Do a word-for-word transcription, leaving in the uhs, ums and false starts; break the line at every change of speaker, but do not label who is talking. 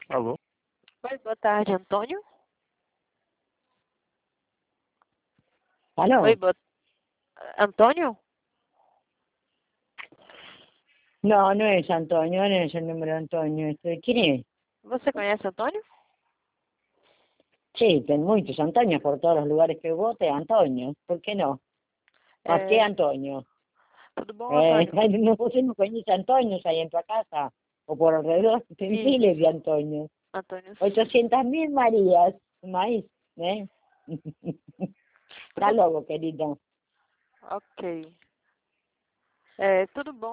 Alô?
Oi, boa tarde, Antônio. Oi,
Alô?
boa... Antônio?
No, no es Antonio, no es el número de Antonio. Este, ¿quién es?
Você conhece Antônio?
Sí, ten muchos Antonios por todos los lugares que vote, Antonio. ¿Por qué no? ¿Por qué
É...
Antonio?
Tudo bom,
Eh,
Antônio?
no, você no conoces Antonios ahí en tu casa o por alrededor. Ten miles de
Isso,
Antonio.
Antônio, sim.
Ochocientas mil Marías. Maíz, ¿eh? Está
Tudo...
loco, querido.
Ok. É, tudo bom?